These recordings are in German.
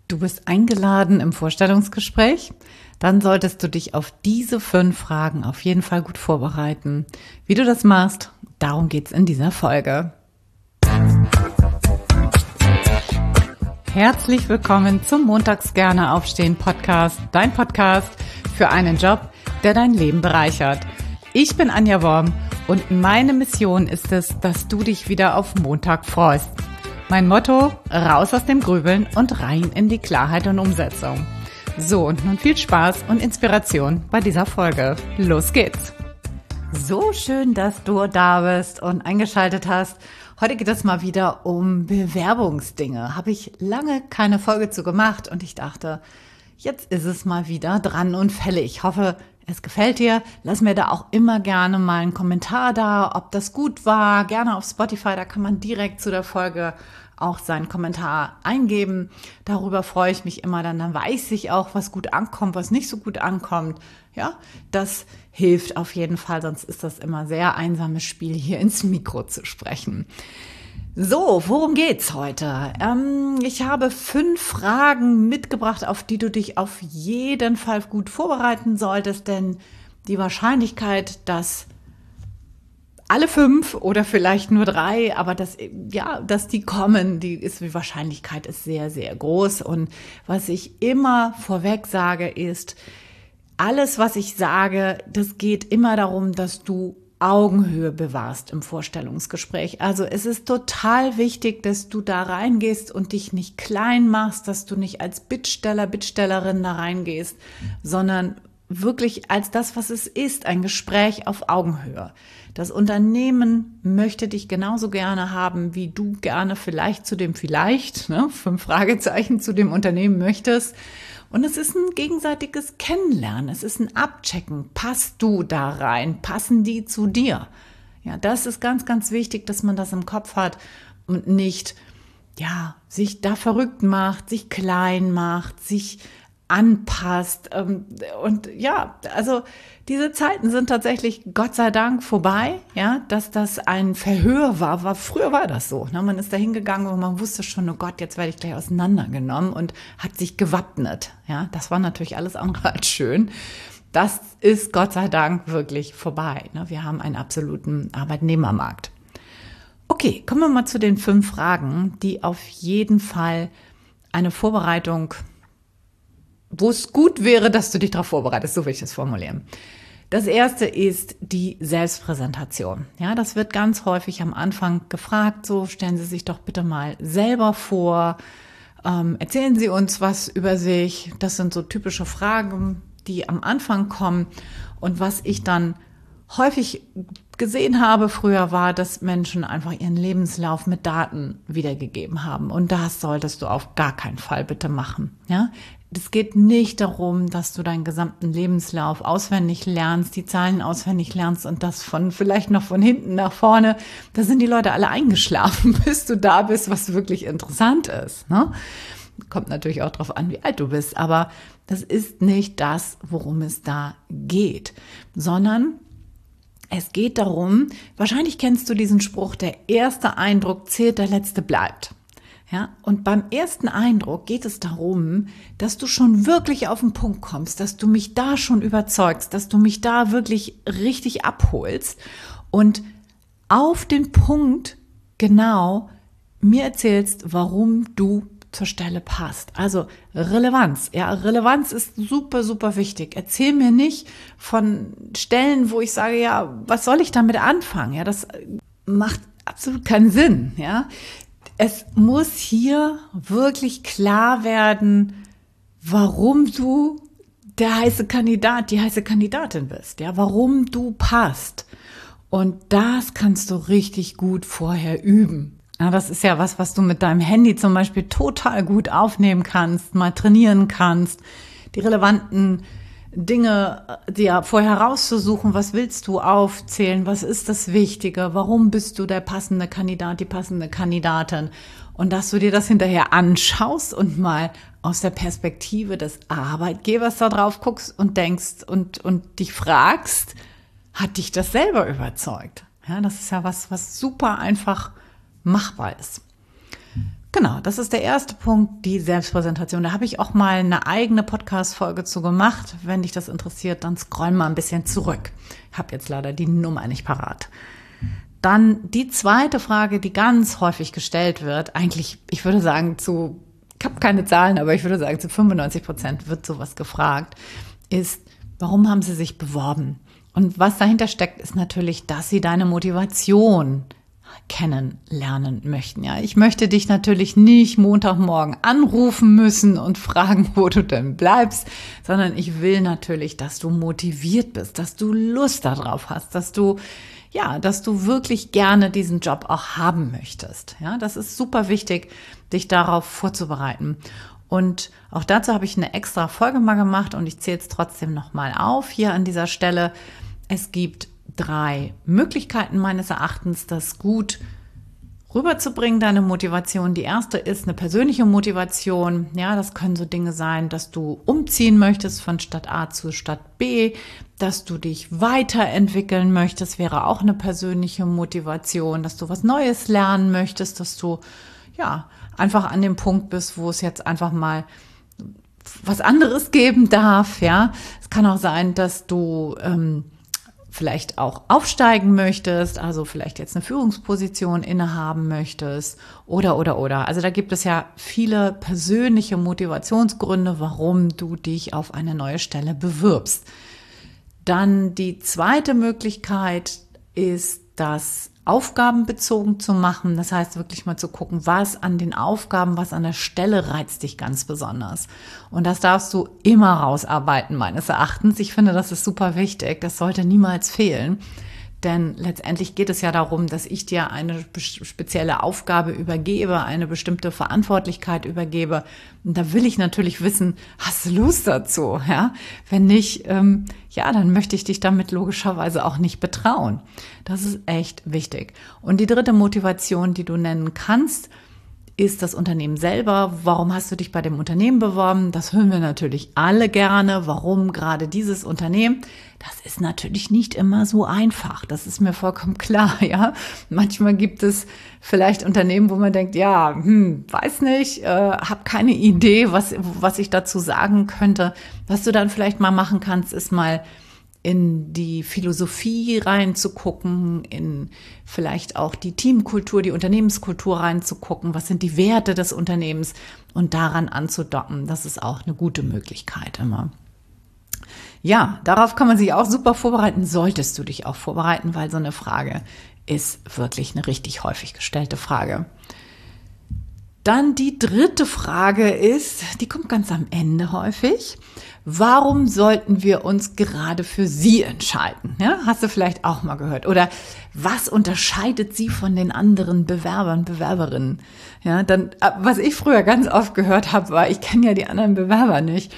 Du bist eingeladen im Vorstellungsgespräch? Dann solltest du dich auf diese 5 Fragen auf jeden Fall gut vorbereiten. Wie du das machst, darum geht's in dieser Folge. Herzlich willkommen zum Montags gerne aufstehen Podcast, dein Podcast für einen Job, der dein Leben bereichert. Ich bin Anja Worm und meine Mission ist es, dass du dich wieder auf Montag freust. Mein Motto: raus aus dem Grübeln und rein in die Klarheit und Umsetzung. So, und nun viel Spaß und Inspiration bei dieser Folge. Los geht's! So schön, dass du da bist und eingeschaltet hast. Heute geht es mal wieder um Bewerbungsdinge. Habe ich lange keine Folge zu gemacht und ich dachte, jetzt ist es mal wieder dran und fällig. Ich hoffe, es gefällt dir. Lass mir da auch immer gerne mal einen Kommentar da, ob das gut war. Gerne auf Spotify, da kann man direkt zu der Folge auch seinen Kommentar eingeben. Darüber freue ich mich immer, dann weiß ich auch, was gut ankommt, was nicht so gut ankommt. Ja, das hilft auf jeden Fall, sonst ist das immer sehr einsames Spiel, hier ins Mikro zu sprechen. So, worum geht's heute? Ich habe 5 Fragen mitgebracht, auf die du dich auf jeden Fall gut vorbereiten solltest, denn die Wahrscheinlichkeit, dass alle 5 oder vielleicht nur 3, aber dass die kommen, die Wahrscheinlichkeit ist sehr, sehr groß. Und was ich immer vorweg sage, ist, alles, was ich sage, das geht immer darum, dass du Augenhöhe bewahrst im Vorstellungsgespräch. Also es ist total wichtig, dass du da reingehst und dich nicht klein machst, dass du nicht als Bittsteller, Bittstellerin da reingehst, sondern wirklich als das, was es ist, ein Gespräch auf Augenhöhe. Das Unternehmen möchte dich genauso gerne haben, wie du gerne 5 Fragezeichen zu dem Unternehmen möchtest. Und es ist ein gegenseitiges Kennenlernen, es ist ein Abchecken. Passt du da rein? Passen die zu dir? Ja, das ist ganz, ganz wichtig, dass man das im Kopf hat und nicht, sich da verrückt macht, sich klein macht, sich anpasst. Also diese Zeiten sind tatsächlich Gott sei Dank vorbei, ja, dass das ein Verhör war. Früher war das so, ne? Man ist da hingegangen und man wusste schon, oh Gott, jetzt werde ich gleich auseinandergenommen und hat sich gewappnet, ja. Das war natürlich alles andere als schön. Das ist Gott sei Dank wirklich vorbei, ne? Wir haben einen absoluten Arbeitnehmermarkt. Okay, kommen wir mal zu den 5 Fragen, die auf jeden Fall eine Vorbereitung, wo es gut wäre, dass du dich darauf vorbereitest, so will ich das formulieren. Das erste ist die Selbstpräsentation. Ja, das wird ganz häufig am Anfang gefragt, so stellen Sie sich doch bitte mal selber vor, erzählen Sie uns was über sich. Das sind so typische Fragen, die am Anfang kommen. Und was ich dann häufig gesehen habe früher war, dass Menschen einfach ihren Lebenslauf mit Daten wiedergegeben haben. Und das solltest du auf gar keinen Fall bitte machen. Ja, es geht nicht darum, dass du deinen gesamten Lebenslauf auswendig lernst, die Zahlen auswendig lernst und das vielleicht noch von hinten nach vorne. Da sind die Leute alle eingeschlafen, bis du da bist, was wirklich interessant ist. Ne? Kommt natürlich auch darauf an, wie alt du bist, aber das ist nicht das, worum es da geht, sondern es geht darum, wahrscheinlich kennst du diesen Spruch, der erste Eindruck zählt, der letzte bleibt. Ja, und beim ersten Eindruck geht es darum, dass du schon wirklich auf den Punkt kommst, dass du mich da schon überzeugst, dass du mich da wirklich richtig abholst und auf den Punkt genau mir erzählst, warum du zur Stelle passt. Also Relevanz. Ja, Relevanz ist super, super wichtig. Erzähl mir nicht von Stellen, wo ich sage, ja, was soll ich damit anfangen? Ja, das macht absolut keinen Sinn. Ja, es muss hier wirklich klar werden, warum du der heiße Kandidat, die heiße Kandidatin bist. Ja, warum du passt. Und das kannst du richtig gut vorher üben. Ja, das ist ja was du mit deinem Handy zum Beispiel total gut aufnehmen kannst, mal trainieren kannst, die relevanten Dinge dir vorher rauszusuchen, was willst du aufzählen, was ist das Wichtige, warum bist du der passende Kandidat, die passende Kandidatin und dass du dir das hinterher anschaust und mal aus der Perspektive des Arbeitgebers da drauf guckst und denkst und dich fragst, hat dich das selber überzeugt? Ja, das ist ja was super einfach machbar ist. Genau, das ist der erste Punkt, die Selbstpräsentation. Da habe ich auch mal eine eigene Podcast-Folge zu gemacht. Wenn dich das interessiert, dann scroll mal ein bisschen zurück. Ich habe jetzt leider die Nummer nicht parat. Dann die zweite Frage, die ganz häufig gestellt wird, eigentlich, ich würde sagen ich habe keine Zahlen, aber ich würde sagen zu 95% wird sowas gefragt, ist, warum haben Sie sich beworben? Und was dahinter steckt, ist natürlich, dass Sie deine Motivation kennenlernen möchten. Ja, ich möchte dich natürlich nicht Montagmorgen anrufen müssen und fragen, wo du denn bleibst, sondern ich will natürlich, dass du motiviert bist, dass du Lust darauf hast, dass du wirklich gerne diesen Job auch haben möchtest. Ja, das ist super wichtig, dich darauf vorzubereiten. Und auch dazu habe ich eine extra Folge mal gemacht und ich zähle es trotzdem nochmal auf hier an dieser Stelle. Es gibt 3 Möglichkeiten meines Erachtens, das gut rüberzubringen, deine Motivation. Die erste ist eine persönliche Motivation. Ja, das können so Dinge sein, dass du umziehen möchtest von Stadt A zu Stadt B, dass du dich weiterentwickeln möchtest, wäre auch eine persönliche Motivation, dass du was Neues lernen möchtest, dass du einfach an dem Punkt bist, wo es jetzt einfach mal was anderes geben darf. Ja, es kann auch sein, dass du vielleicht auch aufsteigen möchtest, also vielleicht jetzt eine Führungsposition innehaben möchtest oder. Also da gibt es ja viele persönliche Motivationsgründe, warum du dich auf eine neue Stelle bewirbst. Dann die zweite Möglichkeit ist, das aufgabenbezogen zu machen. Das heißt wirklich mal zu gucken, was an den Aufgaben, was an der Stelle reizt dich ganz besonders. Und das darfst du immer rausarbeiten, meines Erachtens. Ich finde, das ist super wichtig. Das sollte niemals fehlen. Denn letztendlich geht es ja darum, dass ich dir eine spezielle Aufgabe übergebe, eine bestimmte Verantwortlichkeit übergebe. Und da will ich natürlich wissen, hast du Lust dazu? Ja? Wenn nicht, dann möchte ich dich damit logischerweise auch nicht betrauen. Das ist echt wichtig. Und die dritte Motivation, die du nennen kannst, ist das Unternehmen selber. Warum hast du dich bei dem Unternehmen beworben? Das hören wir natürlich alle gerne. Warum gerade dieses Unternehmen? Das ist natürlich nicht immer so einfach. Das ist mir vollkommen klar, ja. Manchmal gibt es vielleicht Unternehmen, wo man denkt, weiß nicht, habe keine Idee, was ich dazu sagen könnte. Was du dann vielleicht mal machen kannst, ist mal in die Philosophie reinzugucken, in vielleicht auch die Teamkultur, die Unternehmenskultur reinzugucken, was sind die Werte des Unternehmens und daran anzudocken. Das ist auch eine gute Möglichkeit immer. Ja, darauf kann man sich auch super vorbereiten, solltest du dich auch vorbereiten, weil so eine Frage ist wirklich eine richtig häufig gestellte Frage. Dann die dritte Frage ist, die kommt ganz am Ende häufig. Warum sollten wir uns gerade für Sie entscheiden? Ja, hast du vielleicht auch mal gehört. Oder was unterscheidet Sie von den anderen Bewerbern, Bewerberinnen? Ja, dann, was ich früher ganz oft gehört habe, war, ich kenne ja die anderen Bewerber nicht.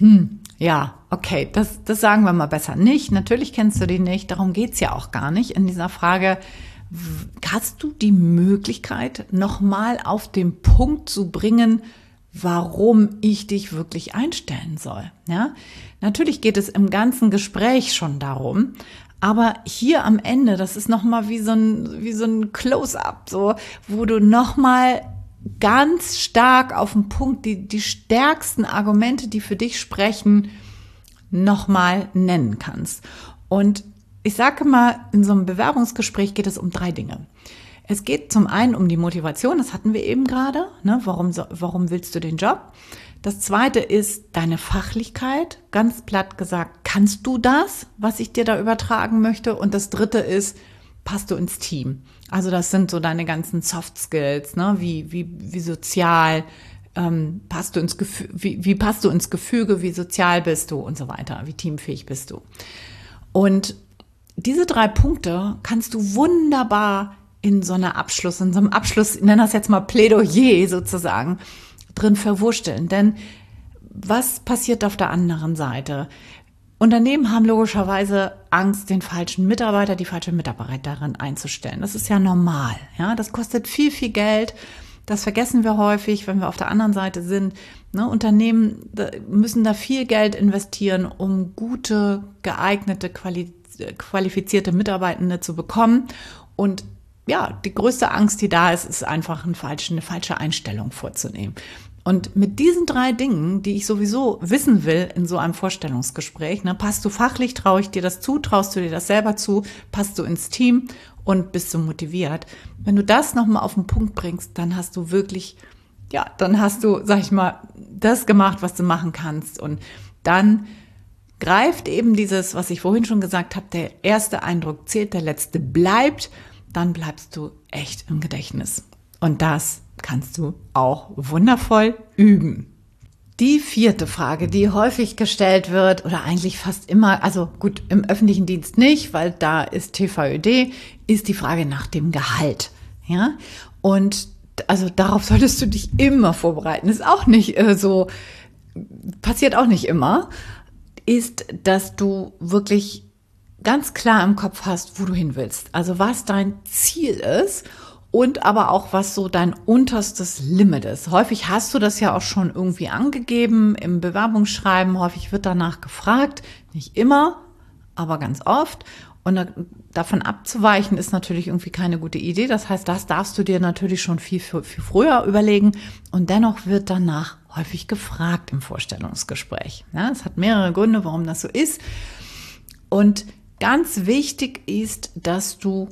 Okay, das sagen wir mal besser nicht. Natürlich kennst du die nicht. Darum geht's ja auch gar nicht in dieser Frage. Hast du die Möglichkeit, nochmal auf den Punkt zu bringen, warum ich dich wirklich einstellen soll? Ja, natürlich geht es im ganzen Gespräch schon darum, aber hier am Ende, das ist nochmal wie so ein Close-up, so, wo du nochmal ganz stark auf den Punkt die stärksten Argumente, die für dich sprechen, nochmal nennen kannst. Und ich sage mal, in so einem Bewerbungsgespräch geht es um 3 Dinge. Es geht zum einen um die Motivation, das hatten wir eben gerade, ne? Warum willst du den Job? Das zweite ist deine Fachlichkeit, ganz platt gesagt, kannst du das, was ich dir da übertragen möchte? Und das dritte ist, passt du ins Team? Also das sind so deine ganzen Soft Skills, ne? Wie sozial passt du ins Gefüge, wie passt du ins Gefüge, wie sozial bist du und so weiter, wie teamfähig bist du? Und diese 3 Punkte kannst du wunderbar in so einem Abschluss, ich nenne das jetzt mal Plädoyer sozusagen, drin verwursteln. Denn was passiert auf der anderen Seite? Unternehmen haben logischerweise Angst, den falschen Mitarbeiter, die falsche Mitarbeiterin einzustellen. Das ist ja normal. Ja, das kostet viel, viel Geld. Das vergessen wir häufig, wenn wir auf der anderen Seite sind. Ne, Unternehmen müssen da viel Geld investieren, um gute, geeignete, qualifizierte Mitarbeitende zu bekommen. Und ja, die größte Angst, die da ist, ist einfach eine falsche Einstellung vorzunehmen. Und mit diesen 3 Dingen, die ich sowieso wissen will in so einem Vorstellungsgespräch, ne, passt du fachlich, traue ich dir das zu, traust du dir das selber zu, passt du ins Team und bist du motiviert. Wenn du das nochmal auf den Punkt bringst, dann hast du wirklich, ja, dann hast du, sag ich mal, das gemacht, was du machen kannst. Und dann greift eben dieses, was ich vorhin schon gesagt habe, der erste Eindruck zählt, der letzte bleibt, dann bleibst du echt im Gedächtnis. Und das kannst du auch wundervoll üben. Die 4. Frage, die häufig gestellt wird oder eigentlich fast immer, also gut, im öffentlichen Dienst nicht, weil da ist TVÖD, ist die Frage nach dem Gehalt. Ja? Und also darauf solltest du dich immer vorbereiten. Ist auch nicht so, passiert auch nicht immer, ist, dass du wirklich ganz klar im Kopf hast, wo du hin willst. Also was dein Ziel ist und aber auch, was so dein unterstes Limit ist. Häufig hast du das ja auch schon irgendwie angegeben im Bewerbungsschreiben. Häufig wird danach gefragt. Nicht immer, aber ganz oft. Und davon abzuweichen ist natürlich irgendwie keine gute Idee. Das heißt, das darfst du dir natürlich schon viel früher überlegen. Und dennoch wird danach häufig gefragt im Vorstellungsgespräch. Ja, es hat mehrere Gründe, warum das so ist. Und ganz wichtig ist, dass du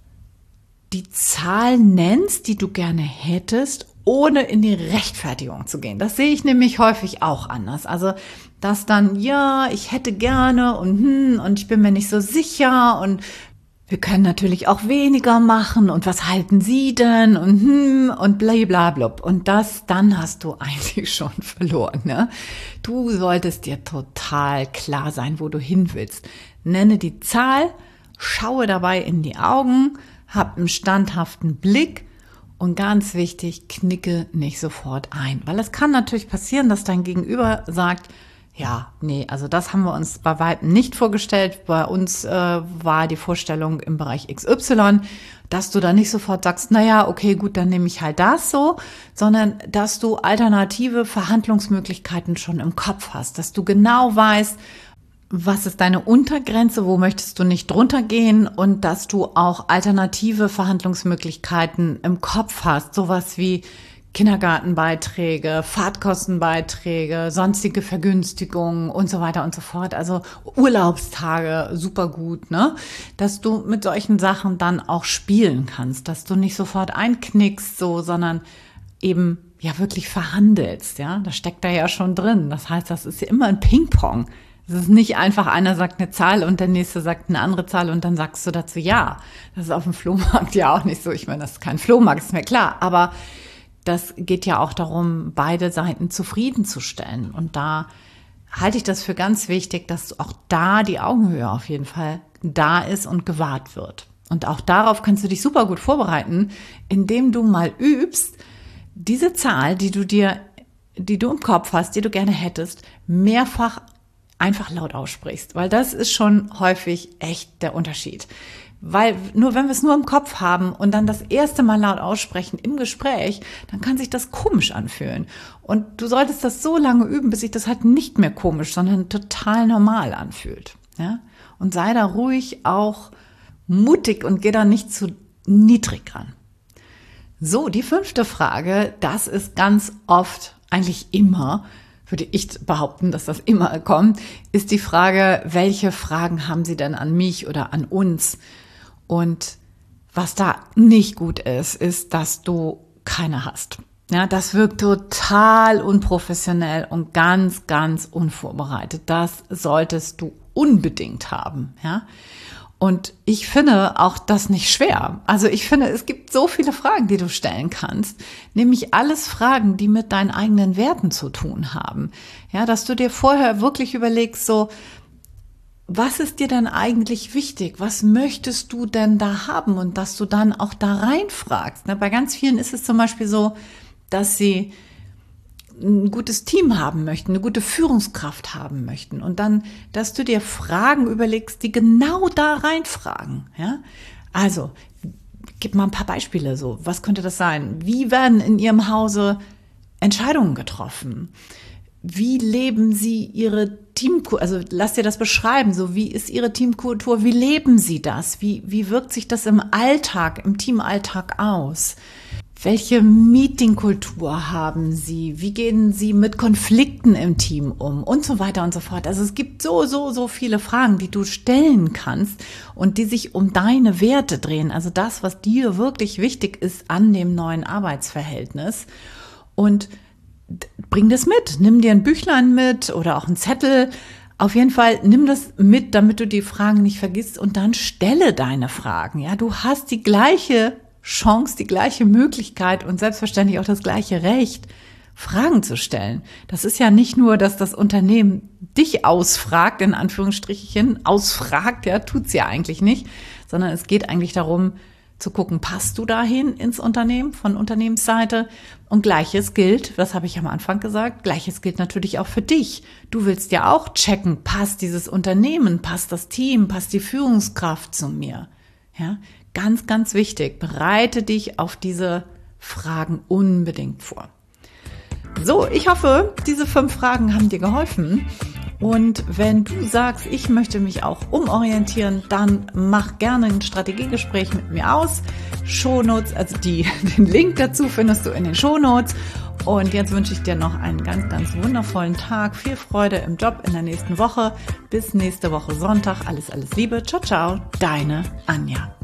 die Zahl nennst, die du gerne hättest, ohne in die Rechtfertigung zu gehen. Das sehe ich nämlich häufig auch anders. Also, dass dann, ja, ich hätte gerne und ich bin mir nicht so sicher und wir können natürlich auch weniger machen und was halten Sie denn und blablabla. Und dann hast du eigentlich schon verloren. Ne? Du solltest dir total klar sein, wo du hin willst. Nenne die Zahl, schaue dabei in die Augen, hab einen standhaften Blick und ganz wichtig, knicke nicht sofort ein. Weil es kann natürlich passieren, dass dein Gegenüber sagt, ja, nee, also das haben wir uns bei weitem nicht vorgestellt. Bei uns war die Vorstellung im Bereich XY, dass du da nicht sofort sagst, naja, okay, gut, dann nehme ich halt das so, sondern dass du alternative Verhandlungsmöglichkeiten schon im Kopf hast, dass du genau weißt, was ist deine Untergrenze, wo möchtest du nicht drunter gehen und dass du auch alternative Verhandlungsmöglichkeiten im Kopf hast, sowas wie Kindergartenbeiträge, Fahrtkostenbeiträge, sonstige Vergünstigungen und so weiter und so fort. Also Urlaubstage, super gut, ne? Dass du mit solchen Sachen dann auch spielen kannst, dass du nicht sofort einknickst, so, sondern eben ja wirklich verhandelst, ja? Das steckt da ja schon drin. Das heißt, das ist ja immer ein Ping-Pong. Es ist nicht einfach, einer sagt eine Zahl und der nächste sagt eine andere Zahl und dann sagst du dazu ja. Das ist auf dem Flohmarkt ja auch nicht so. Ich meine, das ist kein Flohmarkt, ist mir klar. Aber das geht ja auch darum, beide Seiten zufriedenzustellen. Und da halte ich das für ganz wichtig, dass auch da die Augenhöhe auf jeden Fall da ist und gewahrt wird. Und auch darauf kannst du dich super gut vorbereiten, indem du mal übst, diese Zahl, die du im Kopf hast, die du gerne hättest, mehrfach einfach laut aussprichst, weil das ist schon häufig echt der Unterschied. Weil nur wenn wir es nur im Kopf haben und dann das erste Mal laut aussprechen im Gespräch, dann kann sich das komisch anfühlen. Und du solltest das so lange üben, bis sich das halt nicht mehr komisch, sondern total normal anfühlt. Ja? Und sei da ruhig auch mutig und geh da nicht zu niedrig ran. So, die 5. Frage, das ist ganz oft, eigentlich immer, würde ich behaupten, dass das immer kommt, ist die Frage, welche Fragen haben Sie denn an mich oder an uns? Und was da nicht gut ist, ist, dass du keine hast. Ja, das wirkt total unprofessionell und ganz, ganz unvorbereitet. Das solltest du unbedingt haben, ja. Und ich finde auch das nicht schwer. Also ich finde, es gibt so viele Fragen, die du stellen kannst. Nämlich alles Fragen, die mit deinen eigenen Werten zu tun haben. Ja, dass du dir vorher wirklich überlegst, so, was ist dir denn eigentlich wichtig? Was möchtest du denn da haben? Und dass du dann auch da reinfragst. Bei ganz vielen ist es zum Beispiel so, dass sie ein gutes Team haben möchten, eine gute Führungskraft haben möchten und dann, dass du dir Fragen überlegst, die genau da reinfragen. Ja? Also, gib mal ein paar Beispiele so. Was könnte das sein? Wie werden in Ihrem Hause Entscheidungen getroffen? wie leben Sie Ihre Teamkultur? Also lass dir das beschreiben. So, wie ist Ihre Teamkultur? Wie leben Sie das? Wie wirkt sich das im Alltag, im Teamalltag aus? Welche Meetingkultur haben Sie? Wie gehen Sie mit Konflikten im Team um? Und so weiter und so fort. Also es gibt so viele Fragen, die du stellen kannst und die sich um deine Werte drehen. Also das, was dir wirklich wichtig ist an dem neuen Arbeitsverhältnis. Und bring das mit. Nimm dir ein Büchlein mit oder auch einen Zettel. Auf jeden Fall nimm das mit, damit du die Fragen nicht vergisst und dann stelle deine Fragen. Ja, du hast die gleiche Chance, die gleiche Möglichkeit und selbstverständlich auch das gleiche Recht, Fragen zu stellen. Das ist ja nicht nur, dass das Unternehmen dich ausfragt, in Anführungsstrichen, ausfragt, ja, tut's ja eigentlich nicht, sondern es geht eigentlich darum, zu gucken, passt du dahin ins Unternehmen von Unternehmensseite? Und Gleiches gilt, das habe ich am Anfang gesagt, Gleiches gilt natürlich auch für dich. Du willst ja auch checken, passt dieses Unternehmen, passt das Team, passt die Führungskraft zu mir? Ja, ganz, ganz wichtig, bereite dich auf diese Fragen unbedingt vor. So, ich hoffe, diese 5 Fragen haben dir geholfen. Und wenn du sagst, ich möchte mich auch umorientieren, dann mach gerne ein Strategiegespräch mit mir aus. Shownotes, also den Link dazu findest du in den Shownotes. Und jetzt wünsche ich dir noch einen ganz, ganz wundervollen Tag. Viel Freude im Job in der nächsten Woche. Bis nächste Woche Sonntag. Alles, alles Liebe. Ciao, ciao. Deine Anja.